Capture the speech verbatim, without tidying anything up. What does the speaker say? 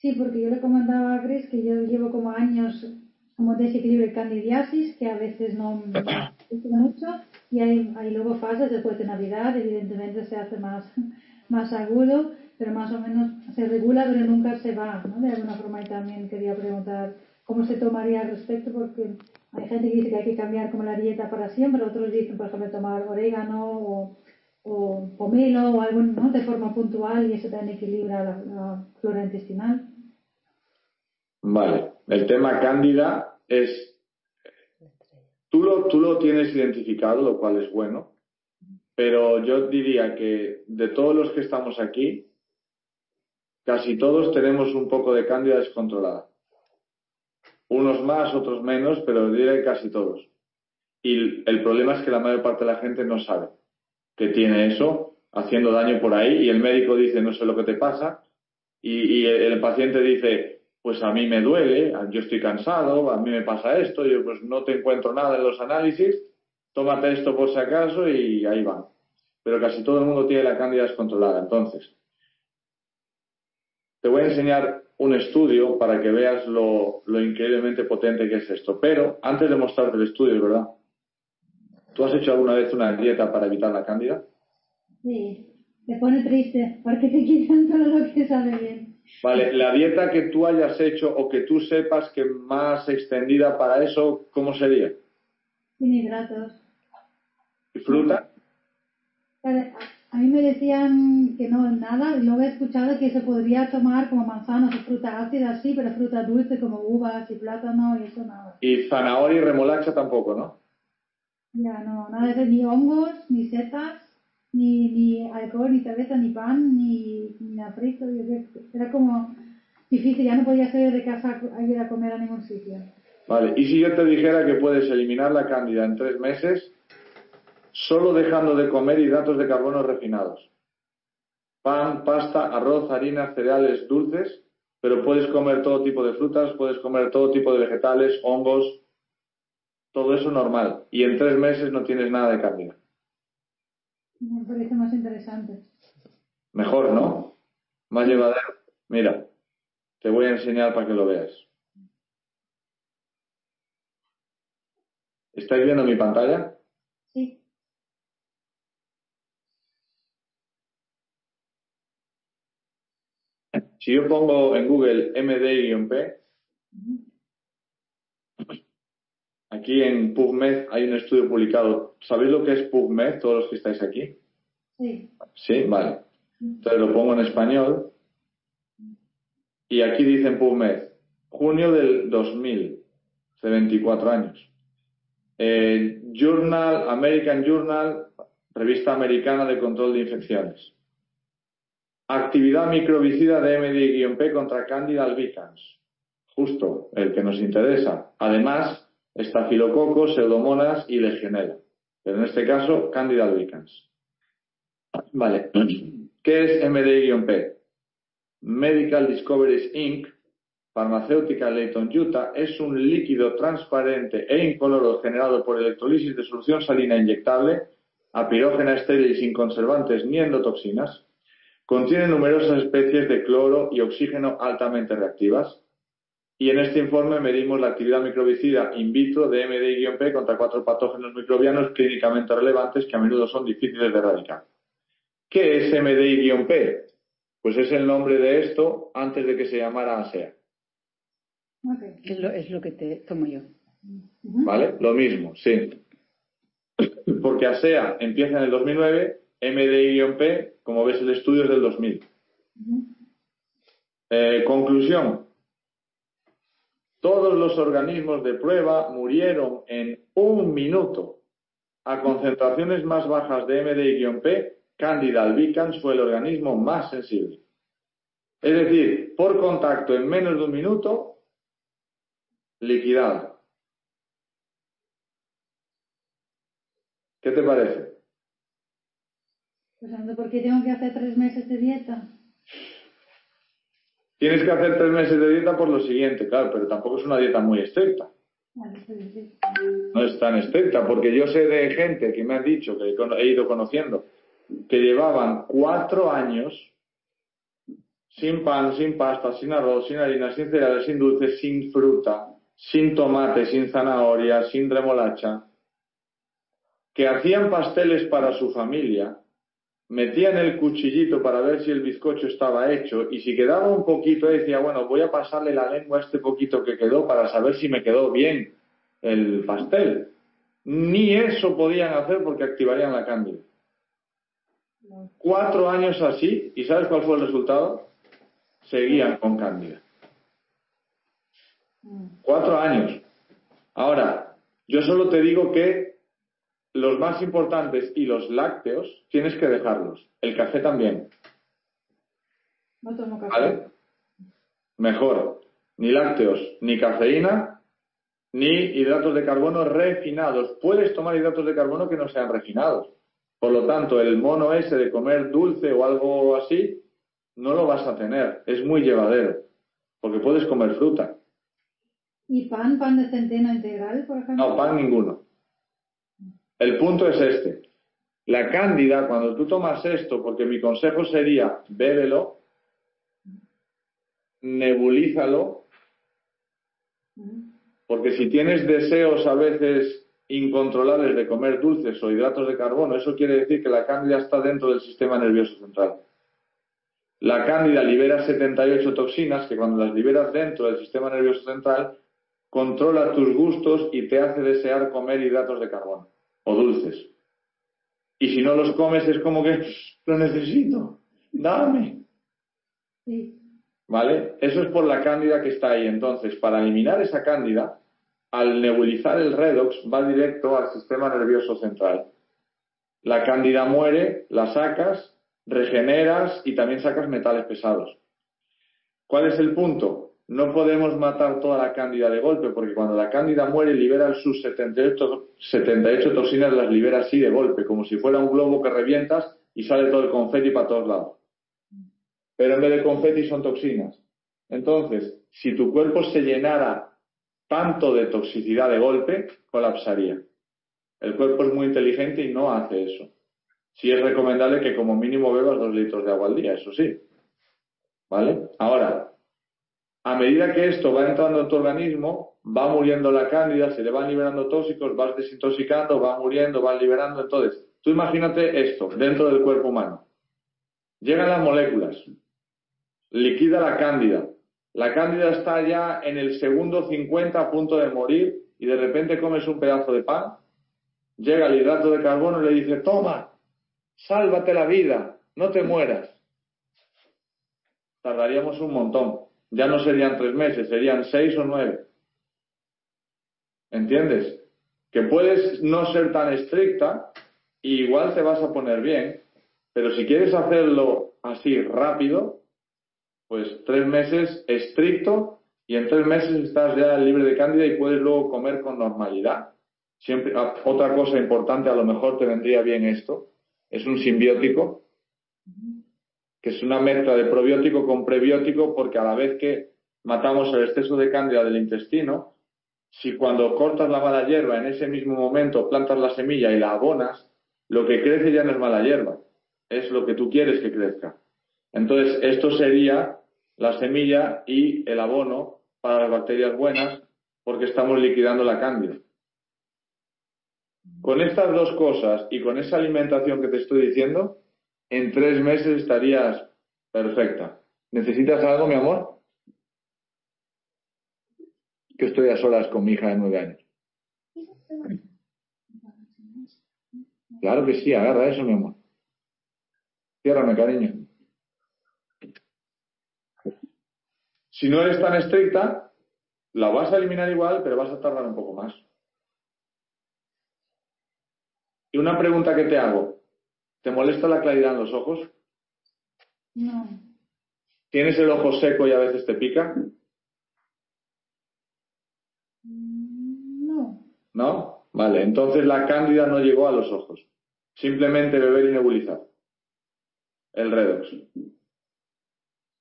Sí, porque yo le comentaba a Chris que yo llevo como años como desequilibrio y candidiasis, que a veces no me gusta mucho, y hay, hay luego fases después de Navidad, evidentemente se hace más, más agudo, pero más o menos se regula, pero nunca se va, ¿no? De alguna forma, y también quería preguntar cómo se tomaría al respecto, porque hay gente que dice que hay que cambiar como la dieta para siempre, otros dicen, por ejemplo, tomar orégano o, o pomelo o algo, ¿no? De forma puntual, y eso también equilibra la, la flora intestinal. Vale, el tema cándida es, tú lo, tú lo tienes identificado, lo cual es bueno, pero yo diría que de todos los que estamos aquí, casi todos tenemos un poco de cándida descontrolada. Unos más, otros menos, pero diré que casi todos. Y el problema es que la mayor parte de la gente no sabe que tiene eso, haciendo daño por ahí, y el médico dice, no sé lo que te pasa, y, y el paciente dice, pues a mí me duele, yo estoy cansado, a mí me pasa esto, yo pues no te encuentro nada en los análisis, tómate esto por si acaso y ahí va. Pero casi todo el mundo tiene la cándida descontrolada. Entonces, te voy a enseñar un estudio para que veas lo, lo increíblemente potente que es esto. Pero antes de mostrarte el estudio, ¿verdad? ¿Tú has hecho alguna vez una dieta para evitar la cándida? Sí, te pone triste porque te quitan todo lo que sabe bien. Vale, la dieta que tú hayas hecho o que tú sepas que más extendida para eso, ¿cómo sería? Sin hidratos. ¿Y fruta? A mí me decían que no, nada, y luego he escuchado que se podría tomar como manzanas o fruta ácida, sí, pero fruta dulce como uvas y plátano y eso nada. Y zanahoria y remolacha tampoco, ¿no? Ya, no, nada de eso, ni hongos, ni setas, ni, ni alcohol, ni cerveza, ni pan, ni, ni afrito. Era como difícil, ya no podía salir de casa a ir a comer a ningún sitio. Vale, y si yo te dijera que puedes eliminar la cándida en tres meses solo dejando de comer hidratos de carbono refinados. Pan, pasta, arroz, harina, cereales, dulces, pero puedes comer todo tipo de frutas, puedes comer todo tipo de vegetales, hongos, todo eso normal. Y en tres meses no tienes nada de cándida. Me parece más interesante. Mejor, ¿no? Más llevadero. Mira, te voy a enseñar para que lo veas. ¿Estáis viendo mi pantalla? Sí. Si yo pongo en Google M D-P, aquí en PubMed hay un estudio publicado. ¿Sabéis lo que es PubMed, todos los que estáis aquí? Sí. Sí, vale. Entonces lo pongo en español. Y aquí dice en PubMed, junio del dos mil, hace veinticuatro años. Eh, Journal, American Journal, revista americana de control de infecciones. Actividad microbicida de M D-P contra Candida albicans. Justo, el que nos interesa. Además, estafilococos, pseudomonas y legionela. Pero en este caso, Candida albicans. Vale. ¿Qué es M D-P? Medical Discoveries incorporated, farmacéutica Layton, Utah, es un líquido transparente e incoloro generado por electrolisis de solución salina inyectable, apirógena, estéril y sin conservantes ni endotoxinas. Contiene numerosas especies de cloro y oxígeno altamente reactivas. Y en este informe medimos la actividad microbicida in vitro de M D-P contra cuatro patógenos microbianos clínicamente relevantes que a menudo son difíciles de erradicar. ¿Qué es M D-P? Pues es el nombre de esto antes de que se llamara ASEA. Okay. Es, lo, es lo que te tomo yo. ¿Vale? Lo mismo, sí. Porque ASEA empieza en el dos mil nueve, M D-P, como ves el estudio es del dos mil. Uh-huh. Eh, conclusión. Todos los organismos de prueba murieron en un minuto. A concentraciones más bajas de M D-P, Candida albicans fue el organismo más sensible. Es decir, por contacto en menos de un minuto, liquidado. ¿Qué te parece? Pues ando, ¿por qué tengo que hacer tres meses de dieta? Tienes que hacer tres meses de dieta por lo siguiente, claro, pero tampoco es una dieta muy estricta. No es tan estricta, porque yo sé de gente que me han dicho, que he ido conociendo, que llevaban cuatro años sin pan, sin pasta, sin arroz, sin harina, sin cereales, sin dulces, sin fruta, sin tomate, sin zanahoria, sin remolacha, que hacían pasteles para su familia, metían el cuchillito para ver si el bizcocho estaba hecho y si quedaba un poquito decía, bueno, voy a pasarle la lengua a este poquito que quedó para saber si me quedó bien el pastel. Ni eso podían hacer porque activarían la cándida. Cuatro años así, ¿y sabes cuál fue el resultado? Seguían con cándida. Cuatro años. Ahora, yo solo te digo que los más importantes y los lácteos tienes que dejarlos. El café también. No tomo café. ¿Vale? Mejor. Ni lácteos, ni cafeína, ni hidratos de carbono refinados. Puedes tomar hidratos de carbono que no sean refinados. Por lo tanto, el mono ese de comer dulce o algo así, no lo vas a tener. Es muy llevadero. Porque puedes comer fruta. ¿Y pan, pan de centeno integral, por ejemplo? No, pan ninguno. El punto es este. La cándida, cuando tú tomas esto, porque mi consejo sería, bébelo, nebulízalo, porque si tienes deseos a veces incontrolables de comer dulces o hidratos de carbono, eso quiere decir que la cándida está dentro del sistema nervioso central. La cándida libera setenta y ocho toxinas que cuando las liberas dentro del sistema nervioso central, controla tus gustos y te hace desear comer hidratos de carbono o dulces. Y si no los comes es como que lo necesito, dame. Sí. ¿Vale? Eso es por la cándida que está ahí. Entonces, para eliminar esa cándida, al nebulizar el redox va directo al sistema nervioso central. La cándida muere, la sacas, regeneras y también sacas metales pesados. ¿Cuál es el punto? No podemos matar toda la cándida de golpe, porque cuando la cándida muere libera sus setenta y ocho, setenta y ocho toxinas, las libera así de golpe, como si fuera un globo que revientas y sale todo el confeti para todos lados. Pero en vez de confeti son toxinas. Entonces, si tu cuerpo se llenara tanto de toxicidad de golpe, colapsaría. El cuerpo es muy inteligente y no hace eso. Sí es recomendable que como mínimo bebas dos litros de agua al día, eso sí. ¿Vale? Ahora, a medida que esto va entrando en tu organismo, va muriendo la cándida, se le van liberando tóxicos, vas desintoxicando, va muriendo, vas liberando. Entonces, tú imagínate esto dentro del cuerpo humano. Llegan las moléculas, liquida la cándida. La cándida está ya en el segundo cincuenta a punto de morir y de repente comes un pedazo de pan. Llega el hidrato de carbono y le dice, toma, sálvate la vida, no te mueras. Tardaríamos un montón. Ya no serían tres meses, serían seis o nueve. ¿Entiendes? Que puedes no ser tan estricta y igual te vas a poner bien, pero si quieres hacerlo así rápido, pues tres meses estricto y en tres meses estás ya libre de cándida y puedes luego comer con normalidad. Siempre, otra cosa importante, a lo mejor te vendría bien esto, es un simbiótico, que es una mezcla de probiótico con prebiótico, porque a la vez que matamos el exceso de cándida del intestino, si cuando cortas la mala hierba en ese mismo momento plantas la semilla y la abonas, lo que crece ya no es mala hierba, es lo que tú quieres que crezca. Entonces, esto sería la semilla y el abono para las bacterias buenas, porque estamos liquidando la cándida. Con estas dos cosas y con esa alimentación que te estoy diciendo, en tres meses estarías perfecta. ¿Necesitas algo, mi amor? Que estoy a solas con mi hija de nueve años. Claro que sí, agarra eso, mi amor. Ciérrame, cariño. Si no eres tan estricta, la vas a eliminar igual, pero vas a tardar un poco más. Y una pregunta que te hago. ¿Te molesta la claridad en los ojos? No. ¿Tienes el ojo seco y a veces te pica? No. ¿No? Vale, entonces la cándida no llegó a los ojos. Simplemente beber y nebulizar. El redox.